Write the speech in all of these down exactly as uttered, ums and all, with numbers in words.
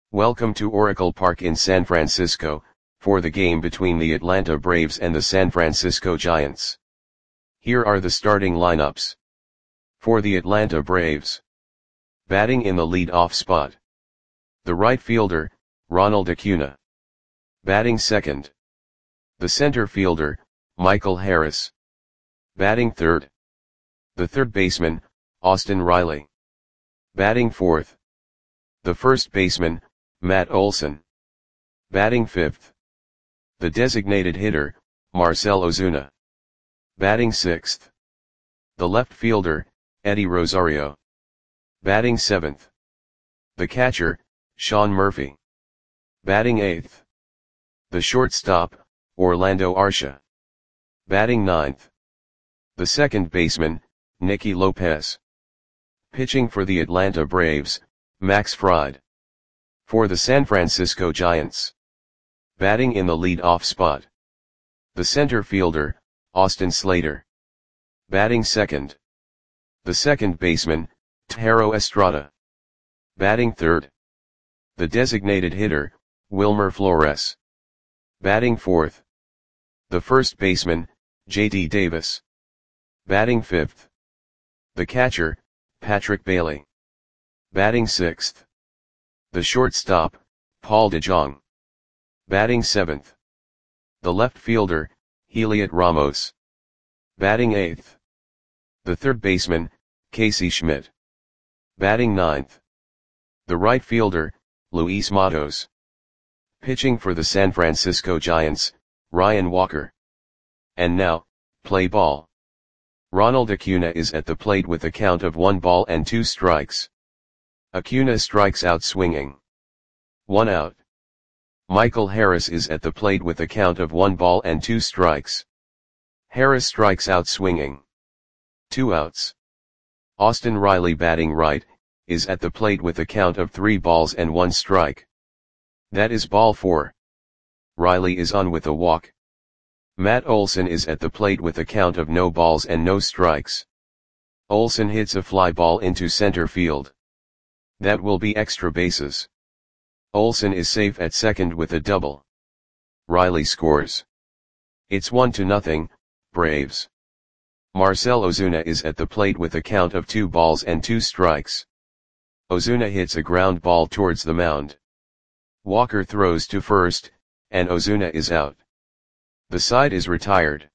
Welcome to Oracle Park in San Francisco, for the game between the Atlanta Braves and the San Francisco Giants. Here are the starting lineups. For the Atlanta Braves. Batting in the lead-off spot. The right fielder, Ronald Acuna. Batting second. The center fielder, Michael Harris. Batting third. The third baseman, Austin Riley. Batting fourth. The first baseman, Matt Olson. Batting fifth. The designated hitter, Marcell Ozuna. Batting sixth. The left fielder, Eddie Rosario. Batting seventh. The catcher, Sean Murphy. Batting eighth. The shortstop, Orlando Arcia. Batting ninth. The second baseman, Nicky Lopez. Pitching for the Atlanta Braves, Max Fried. For the San Francisco Giants. Batting in the lead-off spot. The center fielder, Austin Slater. Batting second. The second baseman, Thairo Estrada. Batting third. The designated hitter, Wilmer Flores. Batting fourth. The first baseman, J D Davis. Batting fifth. The catcher, Patrick Bailey. Batting sixth. The shortstop, Paul DeJong. Batting seventh. The left fielder, Heliot Ramos. Batting eighth. The third baseman, Casey Schmidt. Batting ninth. The right fielder, Luis Matos. Pitching for the San Francisco Giants, Ryan Walker. And now, play ball. Ronald Acuna is at the plate with a count of one ball and two strikes. Acuna strikes out swinging. One out. Michael Harris is at the plate with a count of one ball and two strikes. Harris strikes out swinging. Two outs. Austin Riley, batting right, is at the plate with a count of three balls and one strike. That is ball four. Riley is on with a walk. Matt Olson is at the plate with a count of no balls and no strikes. Olson hits a fly ball into center field. That will be extra bases. Olson is safe at second with a double. Riley scores. It's one to nothing, Braves. Marcell Ozuna is at the plate with a count of two balls and two strikes. Ozuna hits a ground ball towards the mound. Walker throws to first, and Ozuna is out. The side is retired.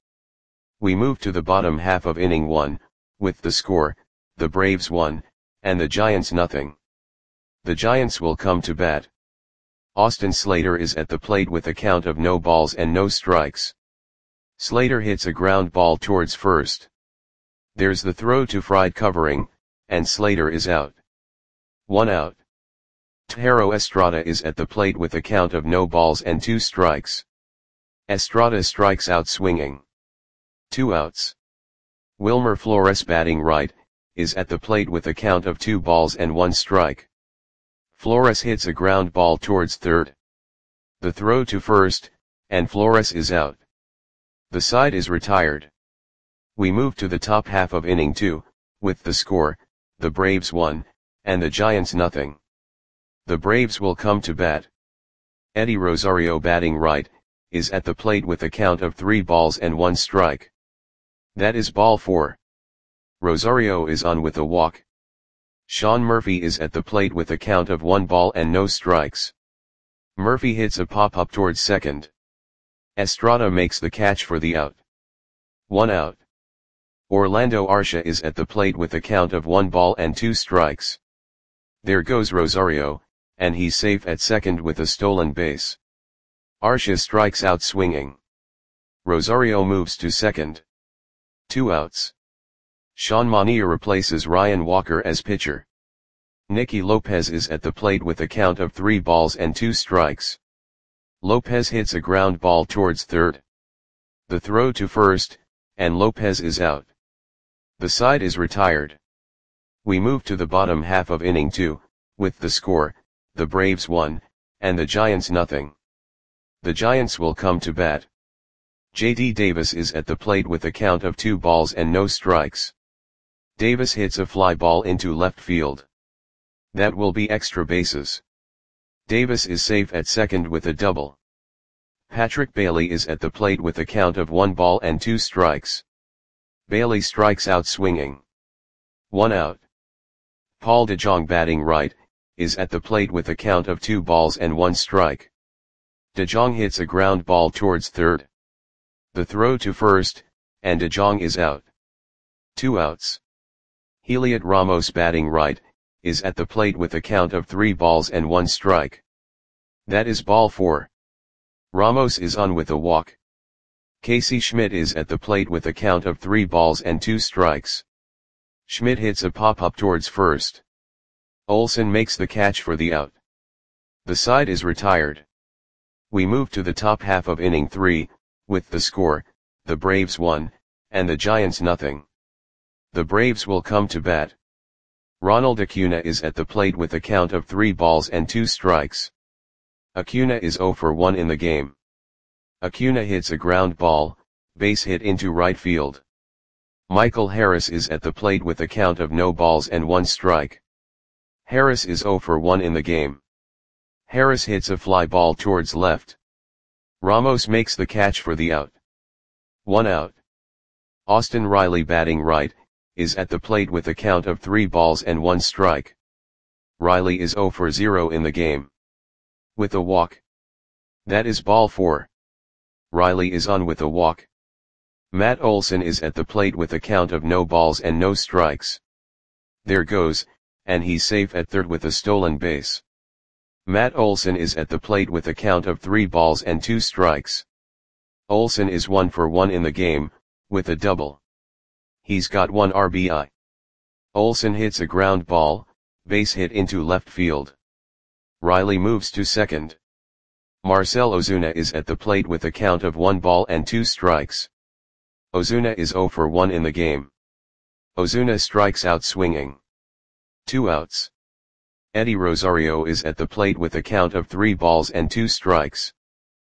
We move to the bottom half of inning one, with the score, the Braves one, and the Giants nothing. The Giants will come to bat. Austin Slater is at the plate with a count of no balls and no strikes. Slater hits a ground ball towards first. There's the throw to Fried covering, and Slater is out. One out. Thairo Estrada is at the plate with a count of no balls and two strikes. Estrada strikes out swinging. Two outs. Wilmer Flores, batting right, is at the plate with a count of two balls and one strike. Flores hits a ground ball towards third. The throw to first, and Flores is out. The side is retired. We move to the top half of inning two, with the score, the Braves one, and the Giants nothing. The Braves will come to bat. Eddie Rosario, batting right, is at the plate with a count of three balls and one strike. That is ball four. Rosario is on with a walk. Sean Murphy is at the plate with a count of one ball and no strikes. Murphy hits a pop-up towards second. Estrada makes the catch for the out. One out. Orlando Arcia is at the plate with a count of one ball and two strikes. There goes Rosario, and he's safe at second with a stolen base. Arcia strikes out swinging. Rosario moves to second. Two outs. Sean Manaea replaces Ryan Walker as pitcher. Nicky Lopez is at the plate with a count of three balls and two strikes. Lopez hits a ground ball towards third. The throw to first, and Lopez is out. The side is retired. We move to the bottom half of inning two, with the score, the Braves one, and the Giants nothing. The Giants will come to bat. J D Davis is at the plate with a count of two balls and no strikes. Davis hits a fly ball into left field. That will be extra bases. Davis is safe at second with a double. Patrick Bailey is at the plate with a count of one ball and two strikes. Bailey strikes out swinging. One out. Paul DeJong batting right, is at the plate with a count of two balls and one strike. DeJong hits a ground ball towards third. The throw to first, and DeJong is out. Two outs. Heliot Ramos batting right, is at the plate with a count of three balls and one strike. That is ball four. Ramos is on with a walk. Casey Schmidt is at the plate with a count of three balls and two strikes. Schmidt hits a pop-up towards first. Olsen makes the catch for the out. The side is retired. We move to the top half of inning three, with the score, the Braves one, and the Giants nothing. The Braves will come to bat. Ronald Acuna is at the plate with a count of three balls and two strikes. Acuna is zero for one in the game. Acuna hits a ground ball, base hit into right field. Michael Harris is at the plate with a count of no balls and one strike. Harris is zero for one in the game. Harris hits a fly ball towards left. Ramos makes the catch for the out. One out. Austin Riley batting right, is at the plate with a count of three balls and one strike. Riley is zero for zero in the game. With a walk. That is ball four. Riley is on with a walk. Matt Olson is at the plate with a count of no balls and no strikes. There goes, and he's safe at third with a stolen base. Matt Olson is at the plate with a count of three balls and two strikes. Olson is one for one in the game, with a double. He's got one R B I. Olson hits a ground ball, base hit into left field. Riley moves to second. Marcell Ozuna is at the plate with a count of one ball and two strikes. Ozuna is zero for one in the game. Ozuna strikes out swinging. Two outs. Eddie Rosario is at the plate with a count of three balls and two strikes.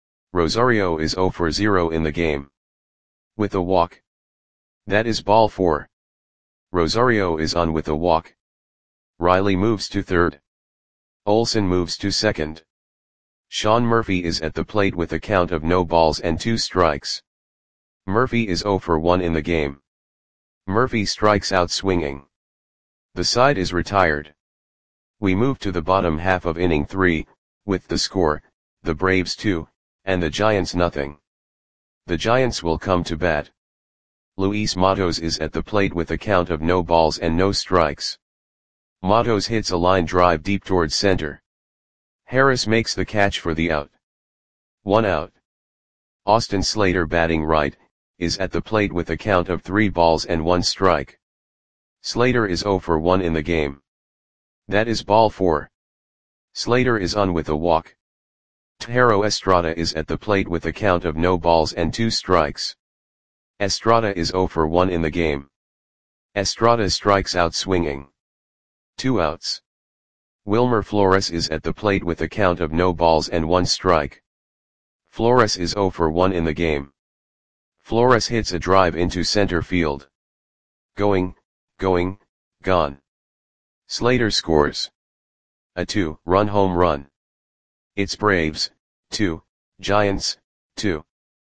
Rosario is zero for zero in the game. With a walk. That is ball four. Rosario is on with a walk. Riley moves to third. Olson moves to second. Sean Murphy is at the plate with a count of no balls and two strikes. Murphy is zero for one in the game. Murphy strikes out swinging. The side is retired. We move to the bottom half of inning three, with the score, the Braves two, and the Giants nothing. The Giants will come to bat. Luis Matos is at the plate with a count of no balls and no strikes. Matos hits a line drive deep towards center. Harris makes the catch for the out. One out. Austin Slater batting right, is at the plate with a count of three balls and one strike. Slater is zero for one in the game. That is ball four. Slater is on with a walk. Thairo Estrada is at the plate with a count of no balls and two strikes. Estrada is zero for one in the game. Estrada strikes out swinging. Two outs. Wilmer Flores is at the plate with a count of no balls and one strike. Flores is zero for one in the game. Flores hits a drive into center field. Going, going, gone. Slater scores. A two-run home run. It's Braves, two, Giants, two.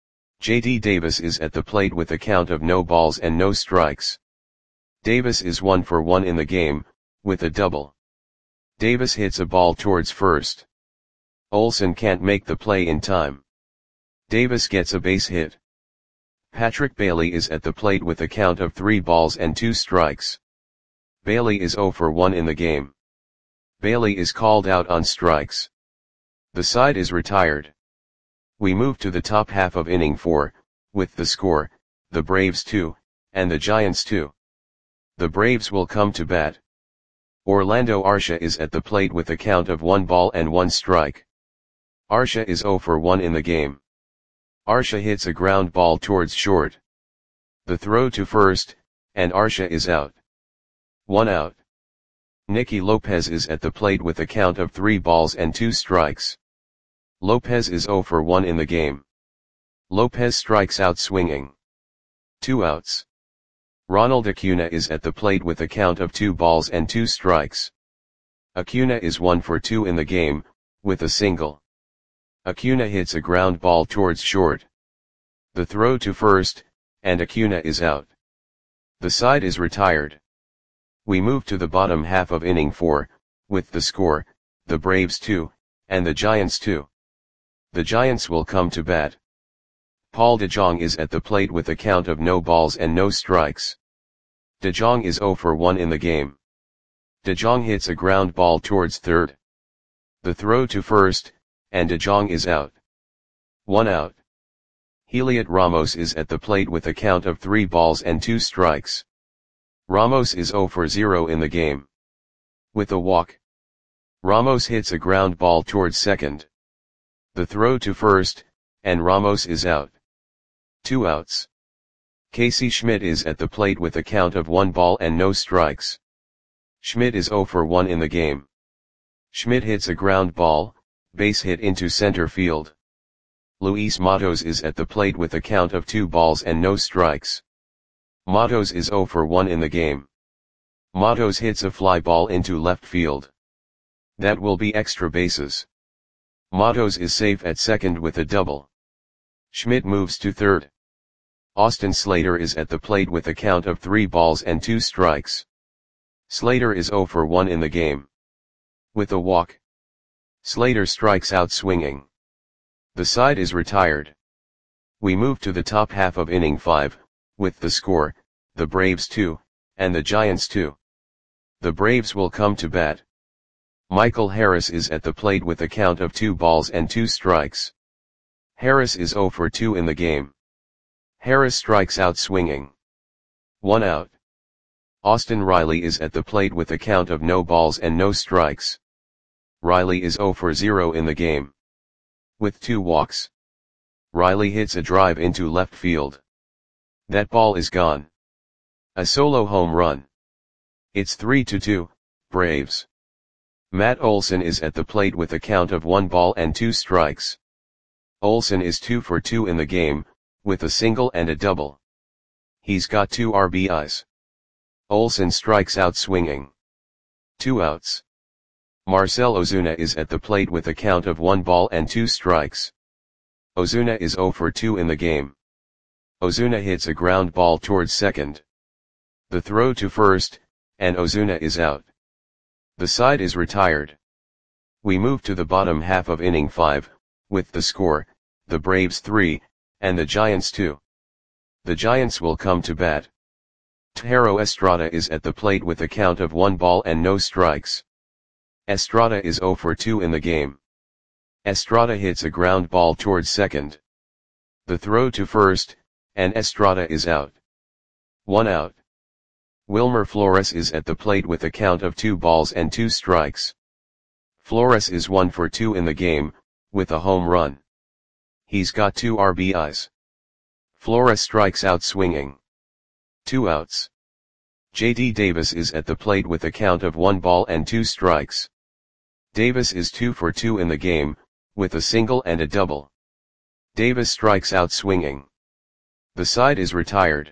J D Davis is at the plate with a count of no balls and no strikes. Davis is one for one in the game, with a double. Davis hits a ball towards first. Olsen can't make the play in time. Davis gets a base hit. Patrick Bailey is at the plate with a count of three balls and two strikes. Bailey is zero for one in the game. Bailey is called out on strikes. The side is retired. We move to the top half of inning four, with the score, the Braves two, and the Giants two. The Braves will come to bat. Orlando Arcia is at the plate with a count of one ball and one strike. Arcia is zero for one in the game. Arcia hits a ground ball towards short. The throw to first, and Arcia is out. One out. Nicky Lopez is at the plate with a count of three balls and two strikes. Lopez is zero for one in the game. Lopez strikes out swinging. Two outs. Ronald Acuna is at the plate with a count of two balls and two strikes. Acuna is one for two in the game, with a single. Acuna hits a ground ball towards short. The throw to first, and Acuna is out. The side is retired. We move to the bottom half of inning four, with the score, the Braves two, and the Giants two. The Giants will come to bat. Paul DeJong is at the plate with a count of no balls and no strikes. DeJong is zero for one in the game. DeJong hits a ground ball towards third. The throw to first, and DeJong is out. One out. Heliot Ramos is at the plate with a count of three balls and two strikes. Ramos is zero for zero in the game. With a walk. Ramos hits a ground ball towards second. The throw to first, and Ramos is out. Two outs. Casey Schmidt is at the plate with a count of one ball and no strikes. Schmidt is zero for one in the game. Schmidt hits a ground ball, base hit into center field. Luis Matos is at the plate with a count of two balls and no strikes. Matos is zero for one in the game. Matos hits a fly ball into left field. That will be extra bases. Matos is safe at second with a double. Schmidt moves to third. Austin Slater is at the plate with a count of three balls and two strikes. Slater is zero for one in the game. With a walk. Slater strikes out swinging. The side is retired. We move to the top half of inning five, with the score, the Braves two, and the Giants two. The Braves will come to bat. Michael Harris is at the plate with a count of two balls and two strikes. Harris is zero for two in the game. Harris strikes out swinging. One out. Austin Riley is at the plate with a count of no balls and no strikes. Riley is zero for zero in the game. With two walks. Riley hits a drive into left field. That ball is gone. A solo home run. It's three to two, Braves. Matt Olson is at the plate with a count of one ball and two strikes. Olson is two for two in the game, with a single and a double. He's got two R B Is. Olson strikes out swinging. Two outs. Marcell Ozuna is at the plate with a count of one ball and two strikes. Ozuna is zero for two in the game. Ozuna hits a ground ball towards second. The throw to first, and Ozuna is out. The side is retired. We move to the bottom half of inning five, with the score, the Braves three, and the Giants two. The Giants will come to bat. Thairo Estrada is at the plate with a count of one ball and no strikes. Estrada is zero for two in the game. Estrada hits a ground ball towards second. The throw to first, and Estrada is out. One out. Wilmer Flores is at the plate with a count of two balls and two strikes. Flores is one for two in the game, with a home run. He's got two R B Is. Flores strikes out swinging. Two outs. J D Davis is at the plate with a count of one ball and two strikes. Davis is two for two in the game, with a single and a double. Davis strikes out swinging. The side is retired.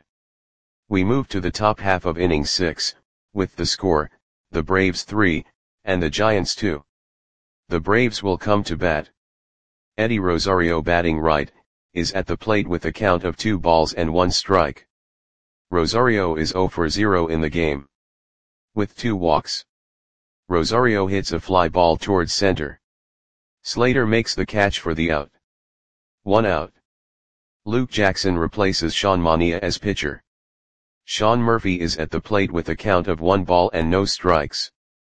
We move to the top half of inning six, with the score, the Braves three, and the Giants two. The Braves will come to bat. Eddie Rosario, batting right, is at the plate with a count of two balls and one strike. Rosario is zero for zero in the game. With two walks. Rosario hits a fly ball towards center. Slater makes the catch for the out. One out. Luke Jackson replaces Sean Manaea as pitcher. Sean Murphy is at the plate with a count of one ball and no strikes.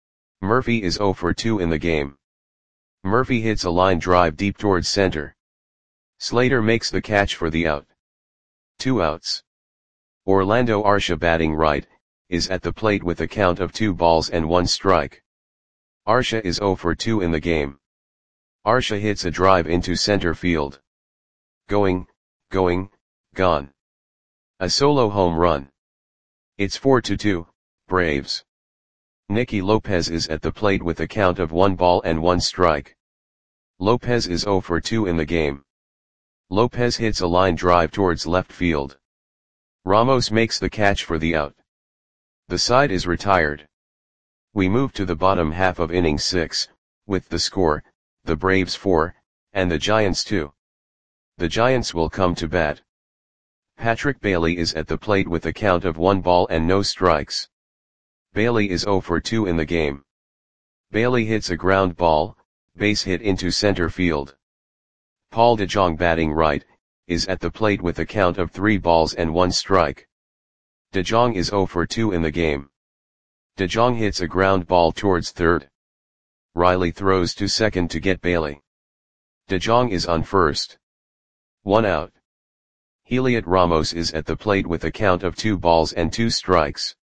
Murphy is zero for two in the game. Murphy hits a line drive deep towards center. Slater makes the catch for the out. Two outs. Orlando Arcia, batting right, is at the plate with a count of two balls and one strike. Arcia is zero for two in the game. Arcia hits a drive into center field. Going, going, gone. A solo home run. It's four to two, Braves. Nicky Lopez is at the plate with a count of one ball and one strike. Lopez is zero for two in the game. Lopez hits a line drive towards left field. Ramos makes the catch for the out. The side is retired. We move to the bottom half of inning six, with the score, the Braves four, and the Giants two. The Giants will come to bat. Patrick Bailey is at the plate with a count of one ball and no strikes. Bailey is zero for two in the game. Bailey hits a ground ball, base hit into center field. Paul DeJong, batting right, is at the plate with a count of three balls and one strike. DeJong is zero for two in the game. DeJong hits a ground ball towards third. Riley throws to second to get Bailey. DeJong is on first. One out. Heliot Ramos is at the plate with a count of two balls and two strikes.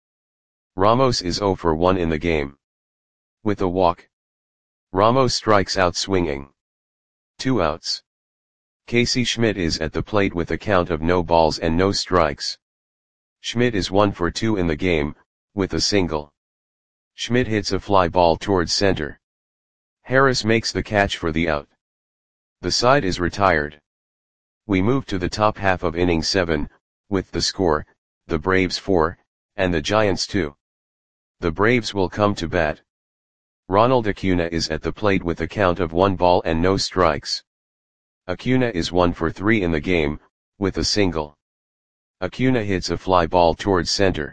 Ramos is zero for one in the game. With a walk, Ramos strikes out swinging. Two outs. Casey Schmidt is at the plate with a count of no balls and no strikes. Schmidt is one for two in the game, with a single. Schmidt hits a fly ball towards center. Harris makes the catch for the out. The side is retired. We move to the top half of inning seven, with the score, the Braves four, and the Giants two. The Braves will come to bat. Ronald Acuna is at the plate with a count of one ball and no strikes. Acuna is one for three in the game, with a single. Acuna hits a fly ball towards center.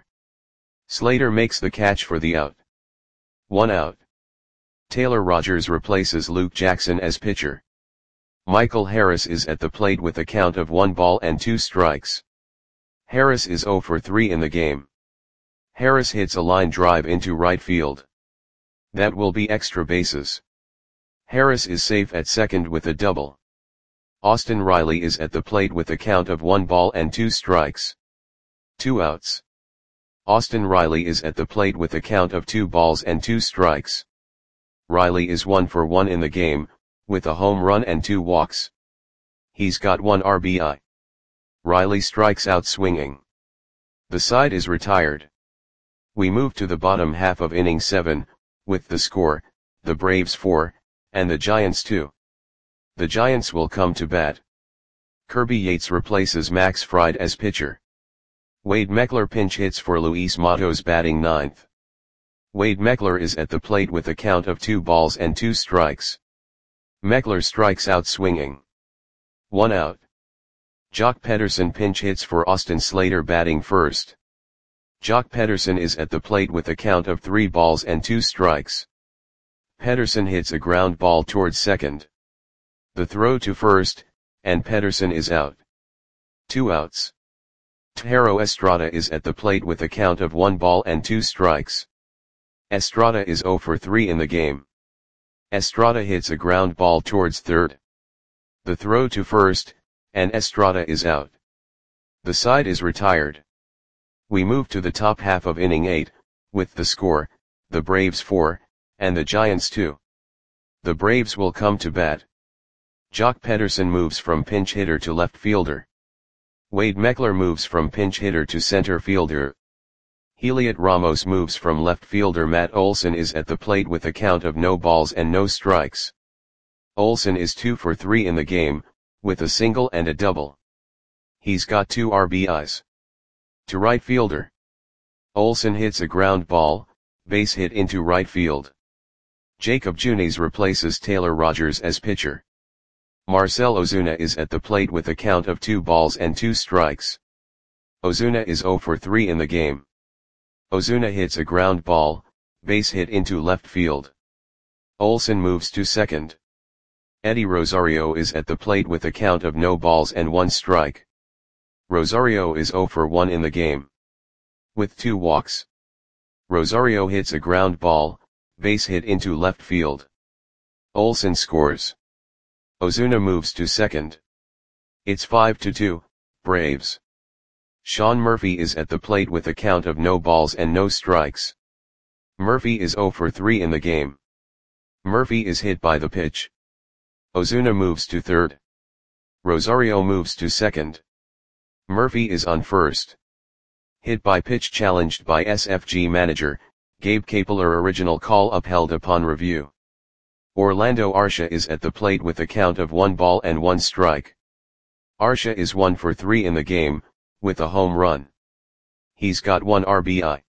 Slater makes the catch for the out. One out. Taylor Rogers replaces Luke Jackson as pitcher. Michael Harris is at the plate with a count of one ball and two strikes. Harris is zero for three in the game. Harris hits a line drive into right field. That will be extra bases. Harris is safe at second with a double. Austin Riley is at the plate with a count of one ball and two strikes. Two outs. Austin Riley is at the plate with a count of two balls and two strikes. Riley is one for one in the game, with a home run and two walks. He's got one R B I. Riley strikes out swinging. The side is retired. We move to the bottom half of inning seven, with the score, the Braves four, and the Giants two. The Giants will come to bat. Kirby Yates replaces Max Fried as pitcher. Wade Meckler pinch hits for Luis Matos, batting ninth. Wade Meckler is at the plate with a count of two balls and two strikes. Meckler strikes out swinging. One out. Jock Pederson pinch hits for Austin Slater, batting first. Jock Pederson is at the plate with a count of three balls and two strikes. Pederson hits a ground ball towards second. The throw to first, and Pederson is out. Two outs. Thairo Estrada is at the plate with a count of one ball and two strikes. Estrada is zero for three in the game. Estrada hits a ground ball towards third. The throw to first, and Estrada is out. The side is retired. We move to the top half of inning eight, with the score, the Braves four, and the Giants two. The Braves will come to bat. Jock Pederson moves from pinch hitter to left fielder. Wade Meckler moves from pinch hitter to center fielder. Heliot Ramos moves from left fielder. Matt Olson is at the plate with a count of no balls and no strikes. Olson is two for three in the game, with a single and a double. He's got two R B Is. To right fielder. Olson hits a ground ball, base hit into right field. Jacob Junis replaces Taylor Rogers as pitcher. Marcell Ozuna is at the plate with a count of two balls and two strikes. Ozuna is zero for three in the game. Ozuna hits a ground ball, base hit into left field. Olson moves to second. Eddie Rosario is at the plate with a count of no balls and one strike. Rosario is zero for one in the game. With two walks. Rosario hits a ground ball, base hit into left field. Olson scores. Ozuna moves to second. It's five to two, Braves. Sean Murphy is at the plate with a count of no balls and no strikes. Murphy is zero for three in the game. Murphy is hit by the pitch. Ozuna moves to third. Rosario moves to second. Murphy is on first. Hit by pitch challenged by S F G manager, Gabe Kapler. Original call upheld upon review. Orlando Arcia is at the plate with a count of one ball and one strike. Arcia is one for three in the game, with a home run. He's got one R B I.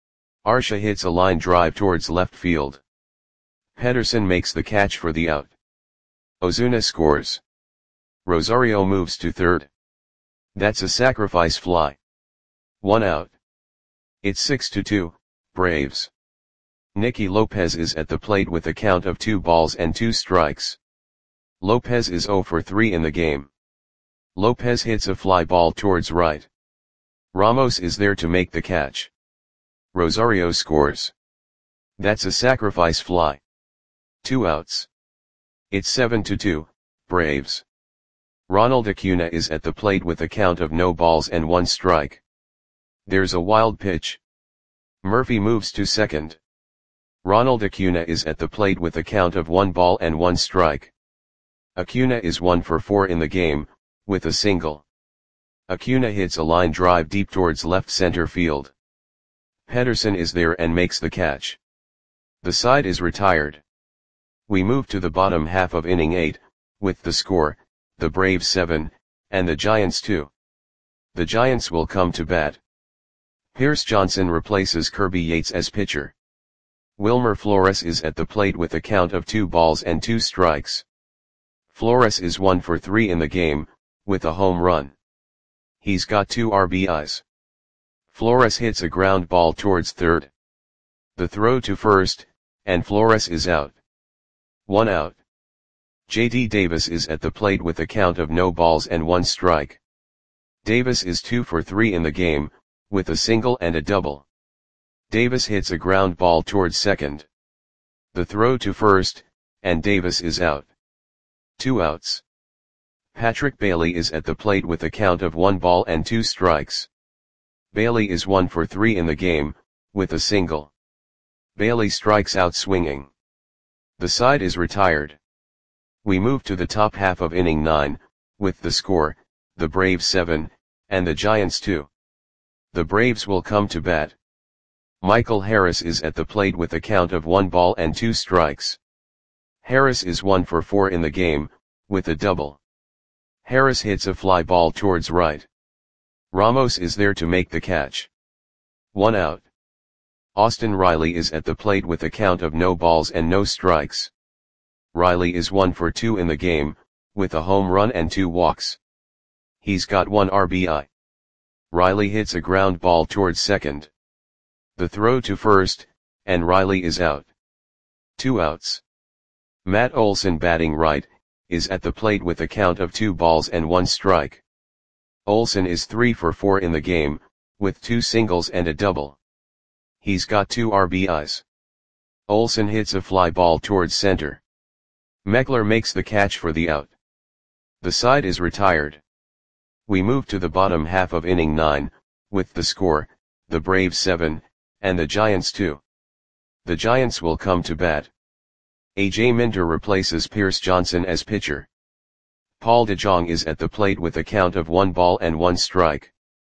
Arcia hits a line drive towards left field. Pederson makes the catch for the out. Ozuna scores. Rosario moves to third. That's a sacrifice fly. One out. It's six to two, Braves. Nicky Lopez is at the plate with a count of two balls and two strikes. Lopez is zero for three in the game. Lopez hits a fly ball towards right. Ramos is there to make the catch. Rosario scores. That's a sacrifice fly. Two outs. It's seven to two, Braves. Ronald Acuna is at the plate with a count of no balls and one strike. There's a wild pitch. Murphy moves to second. Ronald Acuna is at the plate with a count of one ball and one strike. Acuna is one for four in the game, with a single. Acuna hits a line drive deep towards left center field. Pederson is there and makes the catch. The side is retired. We move to the bottom half of inning eight, with the score, the Braves seven, and the Giants two. The Giants will come to bat. Pierce Johnson replaces Kirby Yates as pitcher. Wilmer Flores is at the plate with a count of two balls and two strikes. Flores is one for three in the game, with a home run. He's got two R B Is. Flores hits a ground ball towards third. The throw to first, and Flores is out. One out. J D Davis is at the plate with a count of no balls and one strike. Davis is two for three in the game, with a single and a double. Davis hits a ground ball towards second. The throw to first, and Davis is out. Two outs. Patrick Bailey is at the plate with a count of one ball and two strikes. Bailey is one for three in the game, with a single. Bailey strikes out swinging. The side is retired. We move to the top half of inning nine, with the score, the Braves seven, and the Giants two. The Braves will come to bat. Michael Harris is at the plate with a count of one ball and two strikes. Harris is one for four in the game, with a double. Harris hits a fly ball towards right. Ramos is there to make the catch. One out. Austin Riley is at the plate with a count of no balls and no strikes. Riley is one for two in the game, with a home run and two walks. He's got one R B I. Riley hits a ground ball towards second. The throw to first, and Riley is out. Two outs. Matt Olson, batting right, is at the plate with a count of two balls and one strike. Olson is three for four in the game, with two singles and a double. He's got two R B Is. Olson hits a fly ball towards center. Meckler makes the catch for the out. The side is retired. We move to the bottom half of inning nine, with the score, the Braves seven, and the Giants two. The Giants will come to bat. A J Minter replaces Pierce Johnson as pitcher. Paul DeJong is at the plate with a count of one ball and one strike.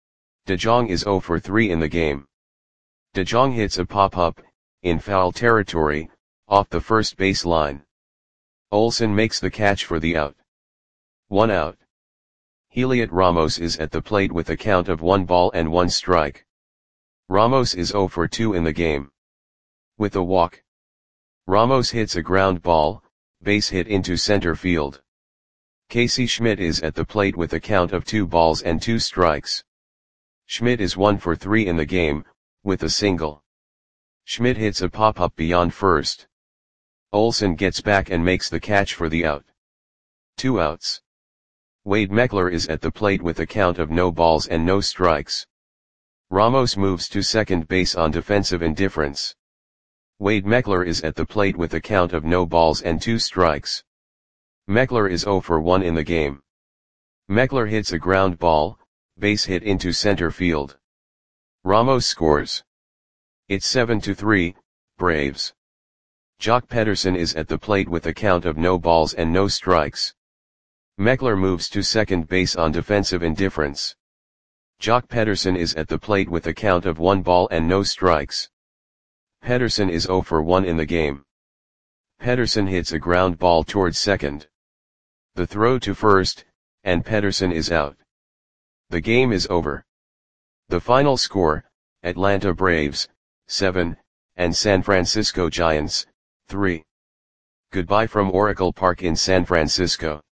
DeJong is zero for three in the game. DeJong hits a pop-up, in foul territory, off the first base line. Olson makes the catch for the out. One out. Heliot Ramos is at the plate with a count of one ball and one strike. Ramos is zero for two in the game. With a walk. Ramos hits a ground ball, base hit into center field. Casey Schmidt is at the plate with a count of two balls and two strikes. Schmidt is one for three in the game, with a single. Schmidt hits a pop-up beyond first. Olson gets back and makes the catch for the out. Two outs. Wade Meckler is at the plate with a count of no balls and no strikes. Ramos moves to second base on defensive indifference. Wade Meckler is at the plate with a count of no balls and two strikes. Meckler is zero for one in the game. Meckler hits a ground ball, base hit into center field. Ramos scores. It's seven to three, Braves. Jock Pederson is at the plate with a count of no balls and no strikes. Meckler moves to second base on defensive indifference. Jock Pederson is at the plate with a count of one ball and no strikes. Pederson is zero for one in the game. Pederson hits a ground ball towards second. The throw to first, and Pederson is out. The game is over. The final score, Atlanta Braves, seven, and San Francisco Giants, three. Goodbye from Oracle Park in San Francisco.